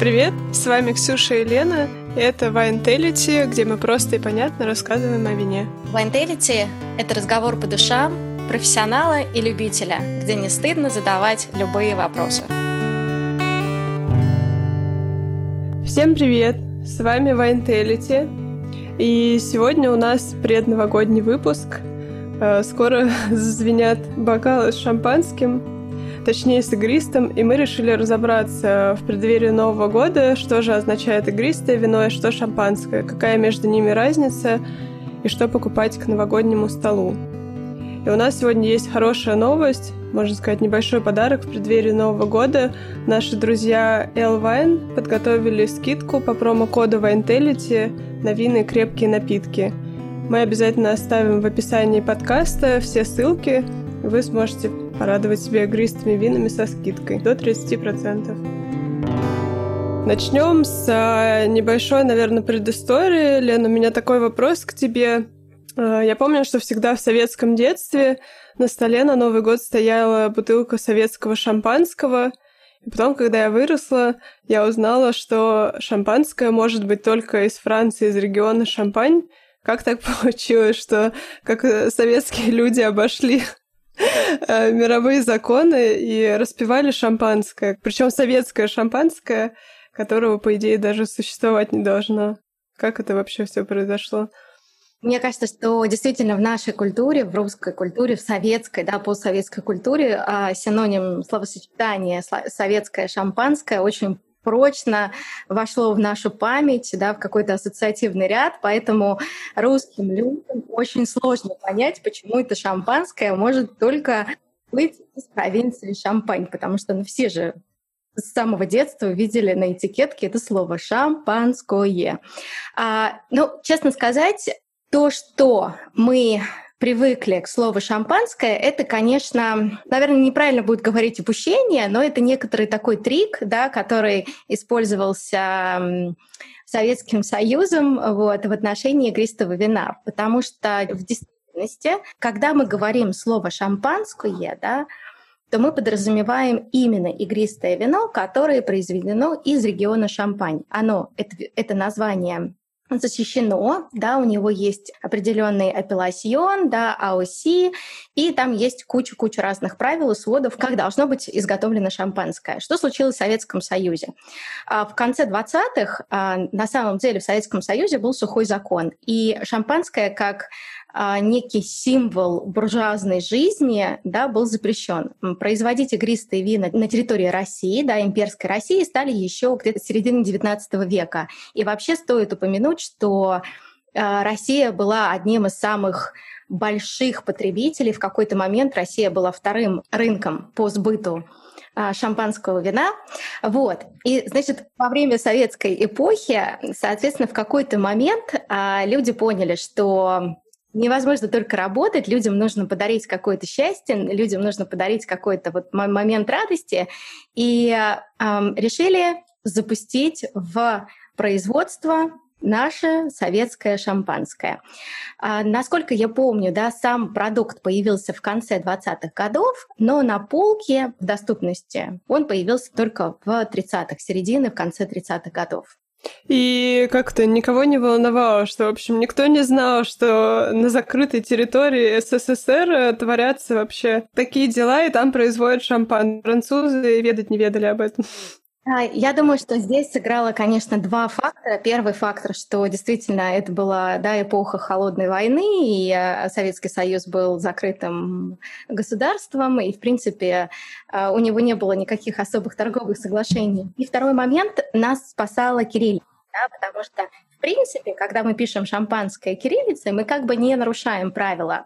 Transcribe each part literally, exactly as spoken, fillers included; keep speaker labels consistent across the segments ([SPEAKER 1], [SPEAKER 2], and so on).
[SPEAKER 1] Привет, с вами Ксюша и Лена, и это Winetality, где мы просто и понятно рассказываем о вине.
[SPEAKER 2] Winetality — это разговор по душам профессионала и любителя, где не стыдно задавать любые вопросы.
[SPEAKER 1] Всем привет, с вами Winetality, и сегодня у нас предновогодний выпуск. Скоро зазвенят бокалы с шампанским, точнее с игристым, и мы решили разобраться в преддверии Нового года, что же означает игристое вино и что шампанское, какая между ними разница и что покупать к новогоднему столу. И у нас сегодня есть хорошая новость, можно сказать, небольшой подарок в преддверии Нового года. Наши друзья Эл Вайн подготовили скидку по промокоду Winetality на винные крепкие напитки. Мы обязательно оставим в описании подкаста все ссылки, и вы сможете порадовать себя игристыми винами со скидкой до тридцать процентов. Начнем с небольшой, наверное, предыстории. Лен, у меня такой вопрос к тебе. Я помню, что всегда в советском детстве на столе на Новый год стояла бутылка советского шампанского. И потом, когда я выросла, я узнала, что шампанское может быть только из Франции, из региона Шампань. Как так получилось, что как советские люди обошли мировые законы и распивали шампанское, причем советское шампанское, которого, по идее, даже существовать не должно. Как это вообще все произошло?
[SPEAKER 2] Мне кажется, что действительно в нашей культуре, в русской культуре, в советской, да, постсоветской культуре синоним словосочетания «советское шампанское» очень прочно вошло в нашу память, да, в какой-то ассоциативный ряд, поэтому русским людям очень сложно понять, почему это шампанское может только быть из провинции Шампань, потому что ну, все же с самого детства видели на этикетке это слово «шампанское». А, ну, честно сказать, то, что мы привыкли к слову «шампанское», это, конечно, наверное, неправильно будет говорить упущение, но это некоторый такой трик, да, который использовался Советским Союзом вот, в отношении игристого вина. Потому что в действительности, когда мы говорим слово «шампанское», да, то мы подразумеваем именно игристое вино, которое произведено из региона Шампань. Оно, это, это название защищено, да, у него есть определенный апелласьон, да, эй о си, и там есть куча-куча разных правил и сводов, как должно быть изготовлено шампанское. Что случилось в Советском Союзе? В конце двадцатых на самом деле в Советском Союзе был сухой закон, и шампанское как некий символ буржуазной жизни, да, был запрещен. Производить игристые вина на территории России, да, имперской России, стали еще где-то с середины девятнадцатого века. И вообще стоит упомянуть, что Россия была одним из самых больших потребителей. В какой-то момент Россия была вторым рынком по сбыту шампанского вина. Вот. И, значит, во время советской эпохи, соответственно, в какой-то момент люди поняли, что невозможно только работать, людям нужно подарить какое-то счастье, людям нужно подарить какой-то вот момент радости, и э, решили запустить в производство наше советское шампанское. А, насколько я помню, да, сам продукт появился в конце двадцатых годов, но на полке в доступности он появился только в тридцатых, середине, в конце тридцатых годов.
[SPEAKER 1] И как-то никого не волновало, что, в общем, никто не знал, что на закрытой территории СССР творятся вообще такие дела, и там производят шампан. Французы ведать не ведали об этом.
[SPEAKER 2] Я думаю, что здесь сыграло, конечно, два фактора. Первый фактор, что действительно это была, да, эпоха холодной войны, и Советский Союз был закрытым государством, и, в принципе, у него не было никаких особых торговых соглашений. И второй момент — нас спасала кириллица, да, потому что, в принципе, когда мы пишем шампанское кириллицей, мы как бы не нарушаем правила.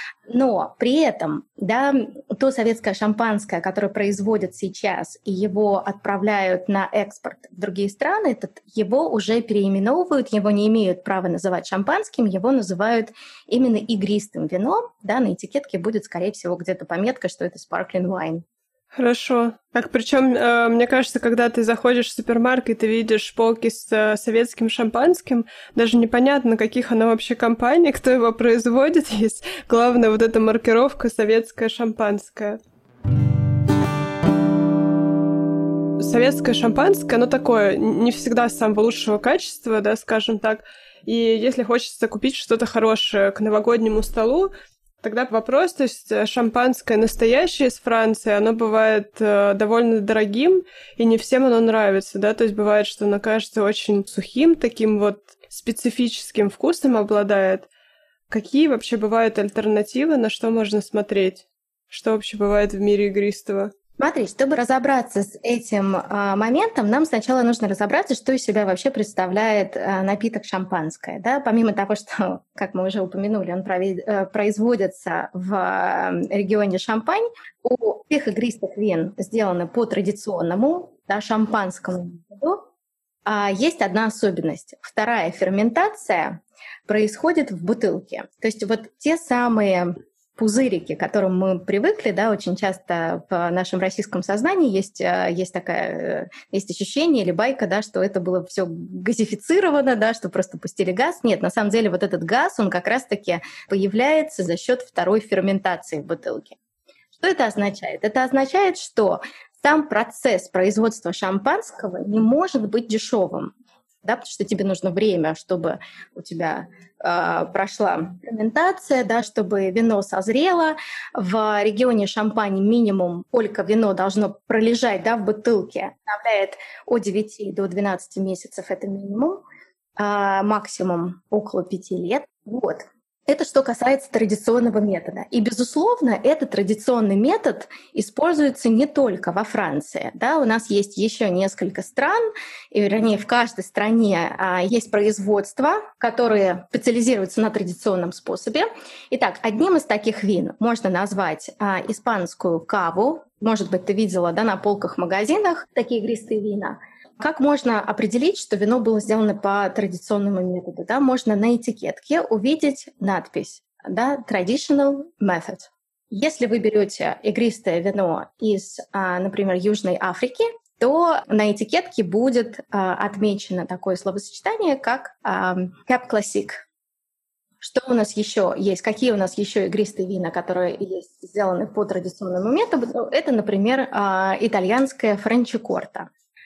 [SPEAKER 2] Но при этом, да, то советское шампанское, которое производят сейчас, и его отправляют на экспорт в другие страны, этот, его уже переименовывают, его не имеют права называть шампанским, его называют именно игристым вином. Да, на этикетке будет, скорее всего, где-то пометка, что это sparkling wine.
[SPEAKER 1] Хорошо. Так, причем, э, мне кажется, когда ты заходишь в супермаркет и видишь полки с э, советским шампанским, даже непонятно, каких оно вообще компаний, кто его производит. Есть главная вот эта маркировка «советское шампанское». Советское шампанское, оно такое, не всегда самого лучшего качества, да, скажем так. И если хочется купить что-то хорошее к новогоднему столу, тогда вопрос, то есть шампанское настоящее из Франции, оно бывает э, довольно дорогим, и не всем оно нравится, да, то есть бывает, что оно кажется очень сухим, таким вот специфическим вкусом обладает. Какие вообще бывают альтернативы, на что можно смотреть? Что вообще бывает в мире игристого?
[SPEAKER 2] Смотри, чтобы разобраться с этим а, моментом, нам сначала нужно разобраться, что из себя вообще представляет а, напиток шампанское. Да? Помимо того, что, как мы уже упомянули, он провед... а, производится в а, регионе Шампань, у всех игристых вин сделаны по традиционному, да, шампанскому методу. А есть одна особенность. Вторая ферментация происходит в бутылке. То есть вот те самые пузырики, к которым мы привыкли, да, очень часто в нашем российском сознании есть, есть такая, есть ощущение или байка, да, что это было все газифицировано, да, что просто пустили газ. Нет, на самом деле вот этот газ, он как раз-таки появляется за счет второй ферментации в бутылке. Что это означает? Это означает, что сам процесс производства шампанского не может быть дешевым, да, потому что тебе нужно время, чтобы у тебя э, прошла ферментация, да, чтобы вино созрело. В регионе Шампань минимум, сколько вино должно пролежать, да, в бутылке, составляет от девяти до двенадцати месяцев, это минимум, э, максимум около пяти лет. Вот. Это что касается традиционного метода. И, безусловно, этот традиционный метод используется не только во Франции. Да, у нас есть еще несколько стран, и, вернее, в каждой стране а, есть производства, которые специализируются на традиционном способе. Итак, одним из таких вин можно назвать а, испанскую каву. Может быть, ты видела, да, на полках в магазинах такие игристые вина. Как можно определить, что вино было сделано по традиционному методу? Да? Можно на этикетке увидеть надпись, да, Traditional Method. Если вы берете игристое вино из, например, Южной Африки, то на этикетке будет отмечено такое словосочетание, как Cab Classic. Что у нас еще есть? Какие у нас еще игристые вина, которые есть сделаны по традиционному методу? Это, например, итальянская Франчикорта.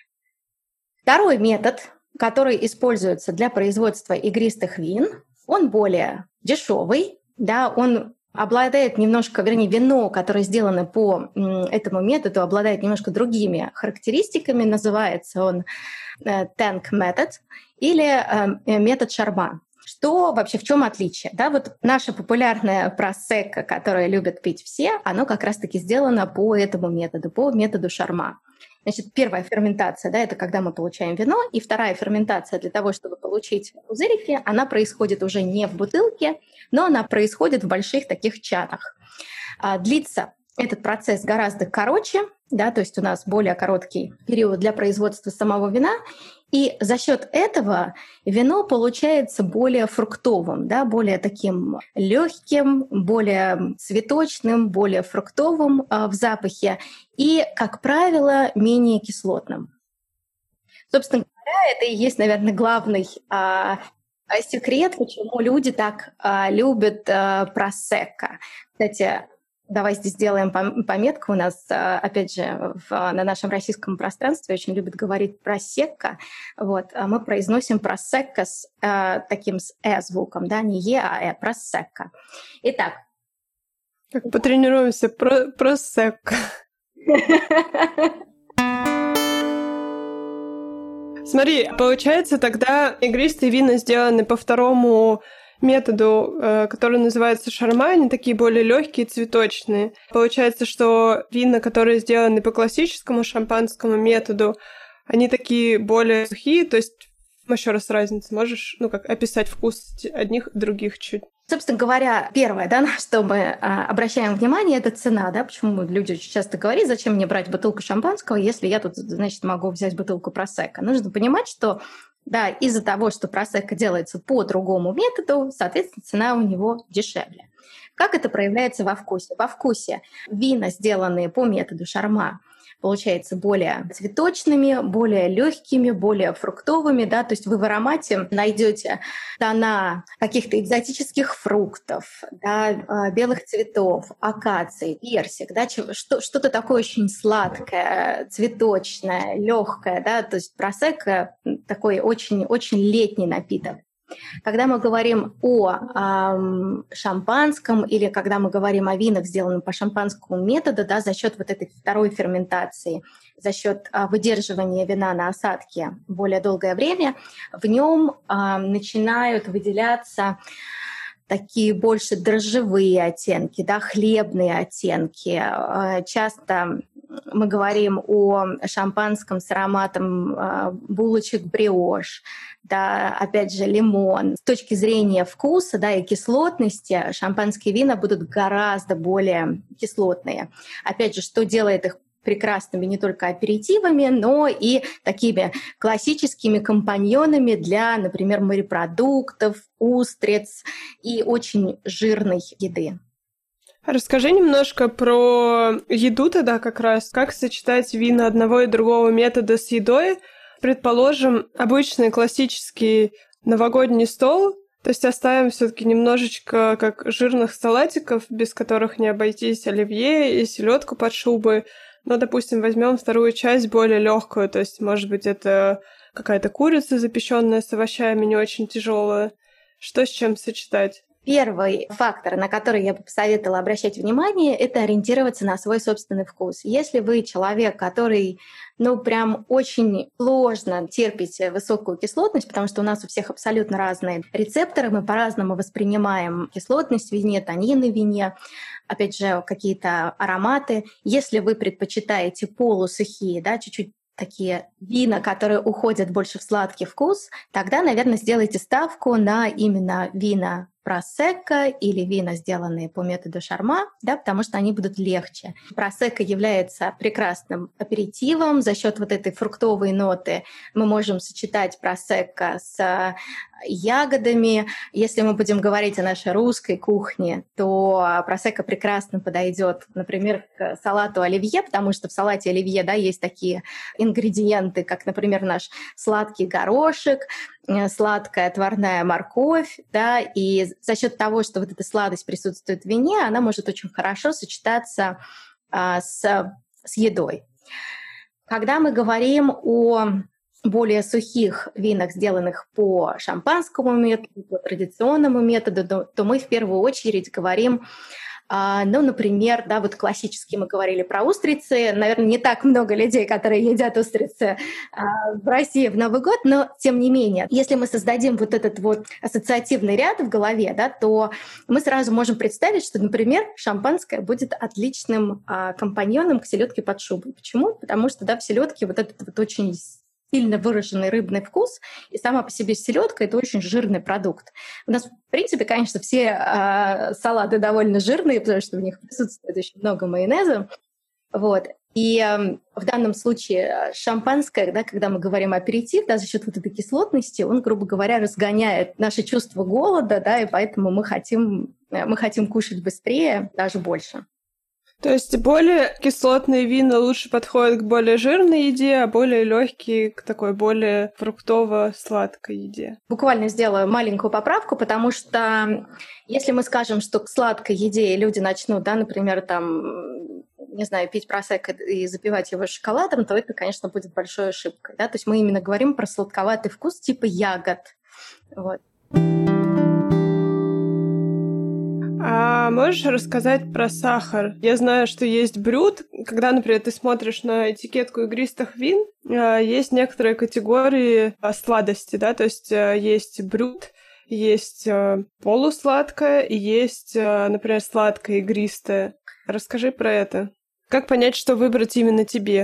[SPEAKER 2] Второй метод, который используется для производства игристых вин, он более дешевый, да, он обладает немножко, вернее, вино, которое сделано по этому методу, обладает немножко другими характеристиками. Называется он Tank Method или метод Шарма. Что вообще, в чем отличие? Да, вот наше популярное просекко, которое любят пить все, оно как раз-таки сделано по этому методу, по методу Шарма. Значит, первая ферментация, да, это когда мы получаем вино, и вторая ферментация для того, чтобы получить пузырики, она происходит уже не в бутылке, но она происходит в больших таких чанах. А, длится этот процесс гораздо короче, да, то есть у нас более короткий период для производства самого вина, и за счет этого вино получается более фруктовым, да, более таким легким, более цветочным, более фруктовым а, в запахе и, как правило, менее кислотным. Собственно говоря, это и есть, наверное, главный а, секрет, почему люди так а, любят а, просекко. Кстати, давай здесь сделаем пометку. У нас, опять же, в, на нашем российском пространстве очень любят говорить просекко. Вот. А мы произносим просекко с э, таким с «э» звуком, да, не «е», а «э», просекко. Итак.
[SPEAKER 1] Так, потренируемся. Про, просекко. Смотри, получается, тогда игристые вина сделаны по второму методу, который называется шарма, они такие более легкие, цветочные. Получается, что вина, которые сделаны по классическому шампанскому методу, они такие более сухие, то есть еще раз разница, можешь, ну, как описать вкус одних и других чуть?
[SPEAKER 2] Собственно говоря, первое, да, на что мы а, обращаем внимание, это цена, да, почему люди очень часто говорят, зачем мне брать бутылку шампанского, если я тут, значит, могу взять бутылку просекко. Нужно понимать, что да, из-за того, что просекко делается по другому методу, соответственно, цена у него дешевле. Как это проявляется во вкусе? Во вкусе вина, сделанные по методу шарма, получается более цветочными, более легкими, более фруктовыми, да, то есть вы в аромате найдете тона каких-то экзотических фруктов, да, белых цветов, акации, персик, да, что-то такое очень сладкое, цветочное, легкое, да, то есть просекко такой очень-очень летний напиток. Когда мы говорим о эм, шампанском или когда мы говорим о винах, сделанных по шампанскому методу, да, за счет вот этой второй ферментации, за счет э, выдерживания вина на осадке более долгое время, в нем э, начинают выделяться такие больше дрожжевые оттенки, да, хлебные оттенки. Э, часто мы говорим о шампанском с ароматом э, булочек бриош, да, опять же, лимон. С точки зрения вкуса, да, и кислотности шампанские вина будут гораздо более кислотные. Опять же, что делает их прекрасными не только аперитивами, но и такими классическими компаньонами для, например, морепродуктов, устриц и очень жирной еды.
[SPEAKER 1] Расскажи немножко про еду тогда как раз. Как сочетать вина одного и другого метода с едой? Предположим, обычный классический новогодний стол, то есть оставим все-таки немножечко как жирных салатиков, без которых не обойтись, оливье и селедку под шубой. Но, допустим, возьмем вторую часть более легкую, то есть, может быть, это какая-то курица, запеченная с овощами, не очень тяжелая. Что с чем сочетать?
[SPEAKER 2] Первый фактор, на который я бы посоветовала обращать внимание, это ориентироваться на свой собственный вкус. Если вы человек, который, ну, прям очень сложно терпите высокую кислотность, потому что у нас у всех абсолютно разные рецепторы, мы по-разному воспринимаем кислотность в вине, танины в вине, опять же, какие-то ароматы. Если вы предпочитаете полусухие, да, чуть-чуть такие вина, которые уходят больше в сладкий вкус, тогда, наверное, сделайте ставку на именно вина просекко или вина, сделанные по методу Шарма, да, потому что они будут легче. Просекко является прекрасным аперитивом. За счет вот этой фруктовой ноты мы можем сочетать просекко с ягодами. Если мы будем говорить о нашей русской кухне, то просекко прекрасно подойдет, например, к салату оливье, потому что в салате оливье, да, есть такие ингредиенты, как, например, наш сладкий горошек, сладкая отварная морковь, да, и за счет того, что вот эта сладость присутствует в вине, она может очень хорошо сочетаться а, с, с едой. Когда мы говорим о более сухих винах, сделанных по шампанскому методу, по традиционному методу, то, то мы в первую очередь говорим, а, ну, например, да, вот классически мы говорили про устрицы. Наверное, не так много людей, которые едят устрицы а, в России в Новый год, но тем не менее, если мы создадим вот этот вот ассоциативный ряд в голове, да, то мы сразу можем представить, что, например, шампанское будет отличным а, компаньоном к селедке под шубой. Почему? Потому что, да, в селедке вот этот вот очень сильно выраженный рыбный вкус, и сама по себе селедка — это очень жирный продукт. У нас, в принципе, конечно, все э, салаты довольно жирные, потому что в них присутствует очень много майонеза. Вот. И э, в данном случае шампанское, да, когда мы говорим о аперитив, да, за счет вот этой кислотности, он, грубо говоря, разгоняет наше чувство голода, да, и поэтому мы хотим, мы хотим кушать быстрее, даже больше.
[SPEAKER 1] То есть более кислотные вина лучше подходят к более жирной еде, а более легкие к такой более фруктово-сладкой еде.
[SPEAKER 2] Буквально сделаю маленькую поправку, потому что если мы скажем, что к сладкой еде люди начнут, да, например, там, не знаю, пить просекко и запивать его шоколадом, то это, конечно, будет большой ошибкой. Да? То есть мы именно говорим про сладковатый вкус типа ягод. Вот.
[SPEAKER 1] А можешь рассказать про сахар? Я знаю, что есть брют. Когда, например, ты смотришь на этикетку игристых вин, есть некоторые категории сладости, да, то есть есть брют, есть полусладкое и есть, например, сладкое игристое. Расскажи про это. Как понять, что выбрать именно тебе?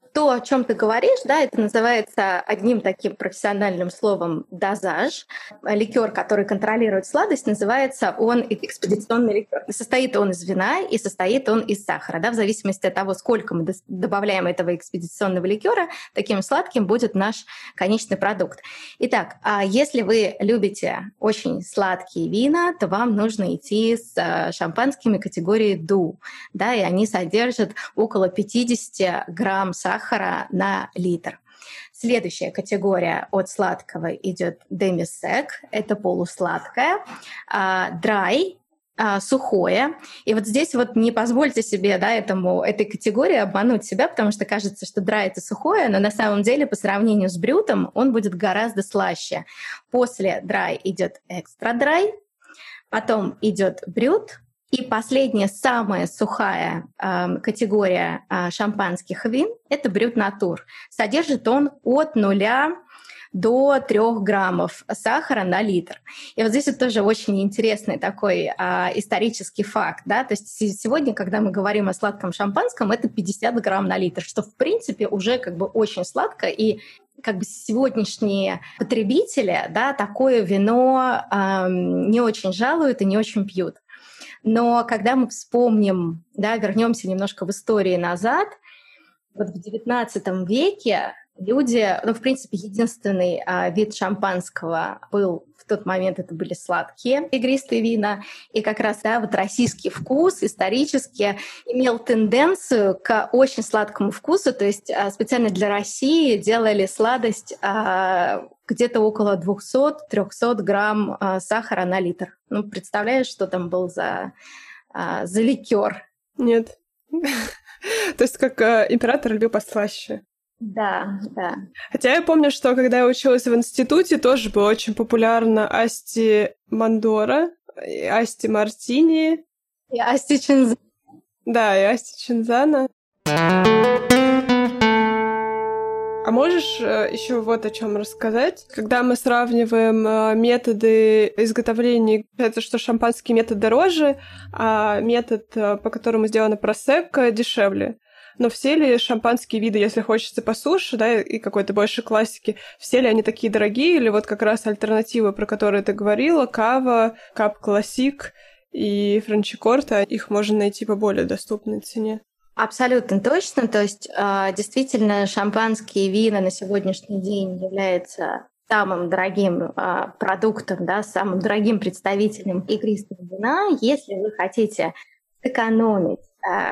[SPEAKER 2] то, о чем ты говоришь, да, это называется одним таким профессиональным словом дозаж. Ликер, который контролирует сладость, называется он экспедиционный ликер. Состоит он из вина и состоит он из сахара. Да, в зависимости от того, сколько мы добавляем этого экспедиционного ликера, таким сладким будет наш конечный продукт. Итак, если вы любите очень сладкие вина, то вам нужно идти с шампанскими категории ду. Да, и они содержат около пятьдесят грамм сахара на литр. Следующая категория от сладкого идет demi-sec, это полусладкое, dry, сухое. И вот здесь вот не позвольте себе, да, этому, этой категории обмануть себя, потому что кажется, что dry — это сухое, но на самом деле по сравнению с брютом он будет гораздо слаще. После dry идет extra dry, потом идет брют, и последняя, самая сухая э, категория э, шампанских вин — это брют натур. Содержит он от нуля до трёх граммов сахара на литр. И вот здесь вот тоже очень интересный такой э, исторический факт. Да? То есть сегодня, когда мы говорим о сладком шампанском, это пятьдесят грамм на литр, что в принципе уже как бы очень сладко, и как бы сегодняшние потребители, да, такое вино э, не очень жалуют и не очень пьют. Но когда мы вспомним, да, вернемся немножко в истории назад, вот в девятнадцатом веке люди, ну, в принципе, единственный а, вид шампанского был в тот момент, это были сладкие игристые вина, и как раз, да, вот российский вкус исторически имел тенденцию к очень сладкому вкусу, то есть а, специально для России делали сладость а, где-то около двести-триста грамм а, сахара на литр. Ну, представляешь, что там был за, а, за ликер?
[SPEAKER 1] Нет. То есть как император любил послаще.
[SPEAKER 2] Да, да.
[SPEAKER 1] Хотя я помню, что когда я училась в институте, тоже было очень популярно Асти Мандора, Асти Мартини.
[SPEAKER 2] И Асти Чинзана.
[SPEAKER 1] Да, и Асти Чинзана. А можешь еще вот о чем рассказать? Когда мы сравниваем методы изготовления, это что шампанский метод дороже, а метод, по которому сделано просекко, дешевле. Но все ли шампанские виды, если хочется по суше, да, и какой-то больше классики, все ли они такие дорогие, или вот как раз альтернативы, про которые ты говорила, кава, кап классик и франчикорта, их можно найти по более доступной цене?
[SPEAKER 2] Абсолютно точно. То есть действительно шампанские вина на сегодняшний день являются самым дорогим продуктом, да, самым дорогим представителем игристого вина. Если вы хотите сэкономить,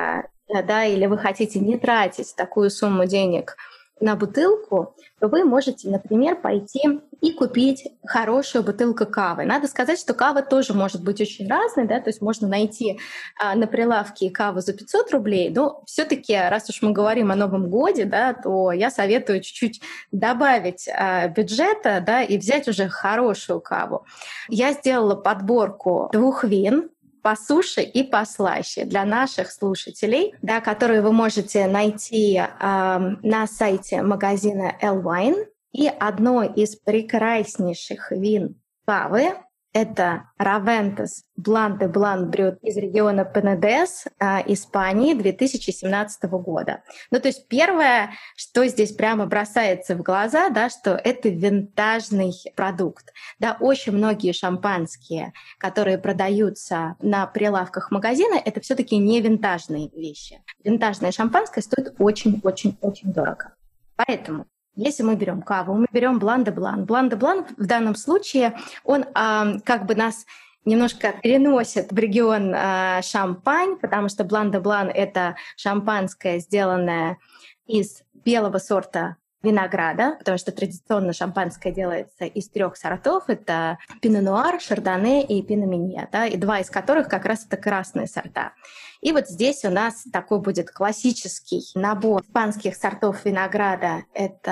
[SPEAKER 2] да, или вы хотите не тратить такую сумму денег на бутылку, то вы можете, например, пойти и купить хорошую бутылку кавы. Надо сказать, что кава тоже может быть очень разной, да, то есть можно найти а, на прилавке каву за пятьсот рублей, но все-таки, раз уж мы говорим о Новом годе, да, то я советую чуть-чуть добавить а, бюджета, да, и взять уже хорошую каву. Я сделала подборку двух вин, по суше и послаще для наших слушателей, да, которые вы можете найти э, на сайте магазина L Wine. И одно из прекраснейших вин кавы — это Равентес Блан де Блан Брют из региона Пенедес, э, Испании, две тысячи семнадцатого года. Ну, то есть первое, что здесь прямо бросается в глаза, да, что это винтажный продукт. Да, очень многие шампанские, которые продаются на прилавках магазина, это все-таки не винтажные вещи. Винтажное шампанское стоит очень-очень-очень дорого. Поэтому если мы берем каву, мы берем Блан де Блан. Блан де Блан в данном случае, он а, как бы нас немножко переносит в регион а, Шампань, потому что Блан де Блан — это шампанское, сделанное из белого сорта винограда, потому что традиционно шампанское делается из трех сортов. Это Пино Нуар, Шардоне и Пино Минье, да, и два из которых как раз это красные сорта. И вот здесь у нас такой будет классический набор испанских сортов винограда.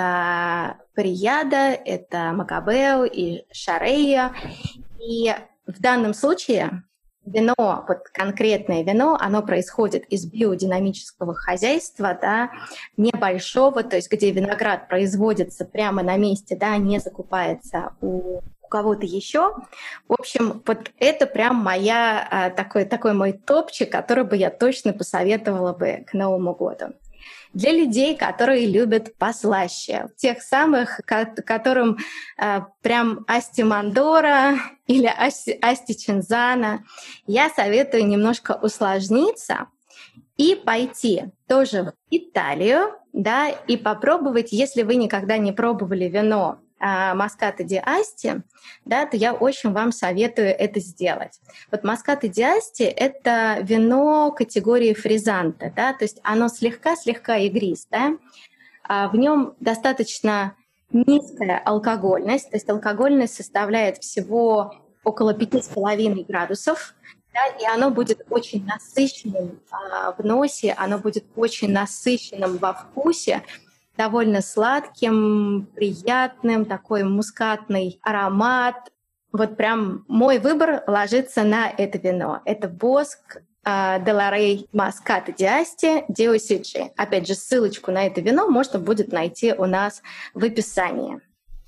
[SPEAKER 2] Это Парияда, это Макабео и Шарея. И в данном случае вино, вот конкретное вино, оно происходит из биодинамического хозяйства, да, небольшого, то есть где виноград производится прямо на месте, да, не закупается у, у кого-то еще. В общем, вот это прям моя, такой, такой мой топчик, который бы я точно посоветовала бы к Новому году. Для людей, которые любят послаще, тех самых, которым э, прям Асти Мандора или Асти, Асти Чинзана, я советую немножко усложниться и пойти тоже в Италию, да, и попробовать, если вы никогда не пробовали вино Moscato d'Asti, да, то я очень вам советую это сделать. Вот Moscato d'Asti — это вино категории фризанте, да, то есть оно слегка-слегка игристое, а в нем достаточно низкая алкогольность, то есть алкогольность составляет всего около пяти с половиной градусов, да, и оно будет очень насыщенным а, в носе, оно будет очень насыщенным во вкусе, довольно сладким, приятным, такой мускатный аромат. Вот прям мой выбор ложится на это вино. Это Боск Della Rey Moscato d'Asti di Ossicci. Опять же, ссылочку на это вино можно будет найти у нас в описании.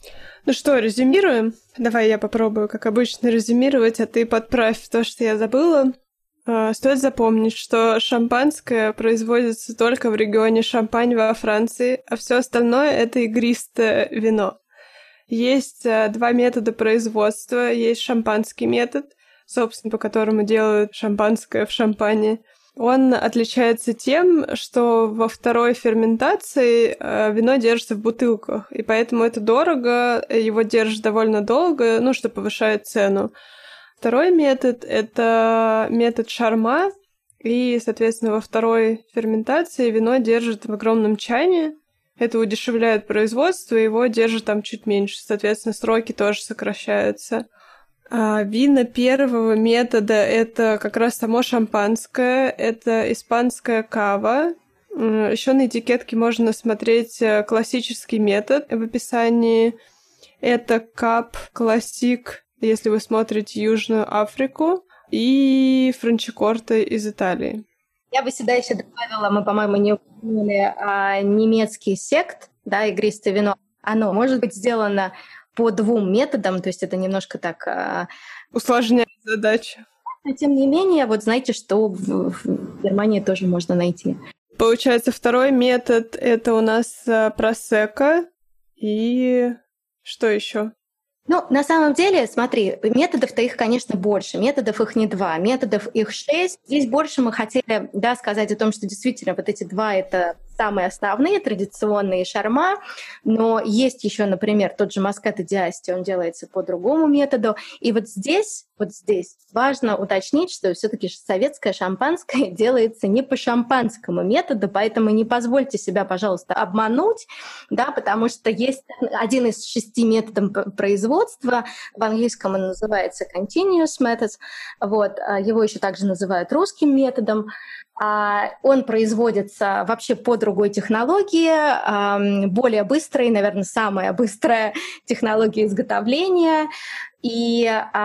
[SPEAKER 1] Ну что, резюмируем? Давай я попробую, как обычно, резюмировать, а ты подправь то, что я забыла. Стоит запомнить, что шампанское производится только в регионе Шампань во Франции, а все остальное — это игристое вино. Есть два метода производства. Есть шампанский метод, собственно, по которому делают шампанское в Шампане. Он отличается тем, что во второй ферментации вино держится в бутылках, и поэтому это дорого, его держат довольно долго, ну, что повышает цену. Второй метод — это метод шарма, и, соответственно, во второй ферментации вино держат в огромном чане. Это удешевляет производство, его держат там чуть меньше, соответственно, сроки тоже сокращаются. А вина первого метода — это как раз само шампанское, это испанская кава. Еще на этикетке можно смотреть классический метод в описании. Это кап классик, если вы смотрите Южную Африку, и франчикорте из Италии.
[SPEAKER 2] Я бы сюда еще добавила, мы, по-моему, не упомянули, а, немецкий сект, да, игристое вино. Оно может быть сделано по двум методам, то есть это немножко так... А...
[SPEAKER 1] усложняет задачу.
[SPEAKER 2] Но, тем не менее, вот знаете, что в, в Германии тоже можно найти.
[SPEAKER 1] Получается, второй метод — это у нас просекко, и что еще?
[SPEAKER 2] Ну, на самом деле, смотри, методов-то их, конечно, больше. Методов их не два, методов их шесть. Здесь больше мы хотели, да, сказать о том, что действительно вот эти два — это самые основные, традиционные шарма, но есть еще, например, тот же Moscato d'Asti, он делается по другому методу. И вот здесь, вот здесь важно уточнить, что все-таки советское шампанское делается не по шампанскому методу, поэтому не позвольте себя, пожалуйста, обмануть, да, потому что есть один из шести методов производства, в английском он называется continuous methods, вот, его еще также называют русским методом. Он производится вообще по другой технологии, более быстрой, наверное, самая быстрая технология изготовления. И,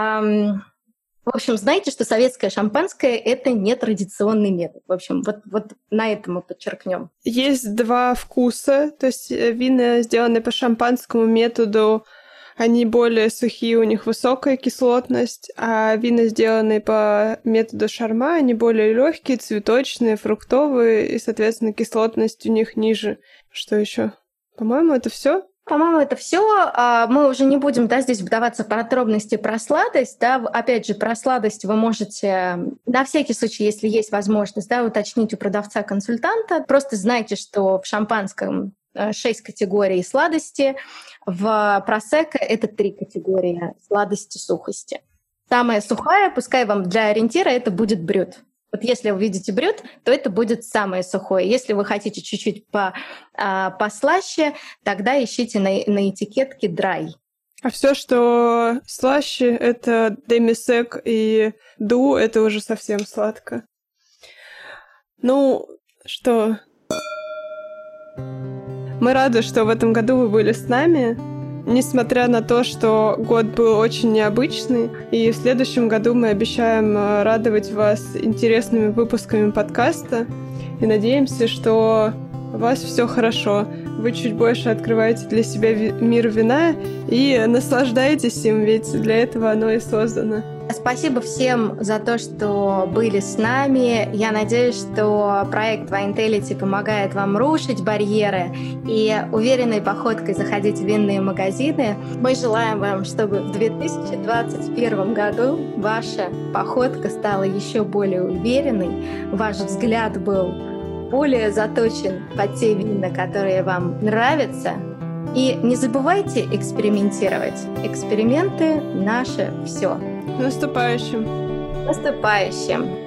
[SPEAKER 2] в общем, знаете, что советское шампанское — это не традиционный метод. В общем, вот, вот на этом мы подчеркнем.
[SPEAKER 1] Есть два вкуса, то есть вина, сделанные по шампанскому методу, они более сухие, у них высокая кислотность, а вина, сделанные по методу шарма, они более легкие, цветочные, фруктовые, и, соответственно, кислотность у них ниже. Что еще? По-моему, это все.
[SPEAKER 2] По-моему, это все. Мы уже не будем, да, здесь вдаваться в подробности про сладость. Да. Опять же, про сладость вы можете, на всякий случай, если есть возможность, да, уточнить у продавца-консультанта. Просто знайте, что в шампанском шесть категорий сладости, в просекко это три категории сладости, сухости. Самая сухая, пускай вам для ориентира, это будет брют. Вот если вы видите брют, то это будет самое сухое. Если вы хотите чуть-чуть по, а, послаще, тогда ищите на, на этикетке dry.
[SPEAKER 1] А все, что слаще, это demi-sec и ду, это уже совсем сладко. Ну, что... Мы рады, что в этом году вы были с нами, несмотря на то, что год был очень необычный, и в следующем году мы обещаем радовать вас интересными выпусками подкаста, и надеемся, что у вас все хорошо. вы чуть больше открываете для себя мир вина и наслаждаетесь им, ведь для этого оно и создано.
[SPEAKER 2] Спасибо всем за то, что были с нами. Я надеюсь, что проект Wine-Telity помогает вам рушить барьеры и уверенной походкой заходить в винные магазины. Мы желаем вам, чтобы в две тысячи двадцать первом году ваша походка стала еще более уверенной, ваш взгляд был более заточен под те вина, которые вам нравятся. И не забывайте экспериментировать. Эксперименты — наше все.
[SPEAKER 1] Наступающим!
[SPEAKER 2] Наступающим!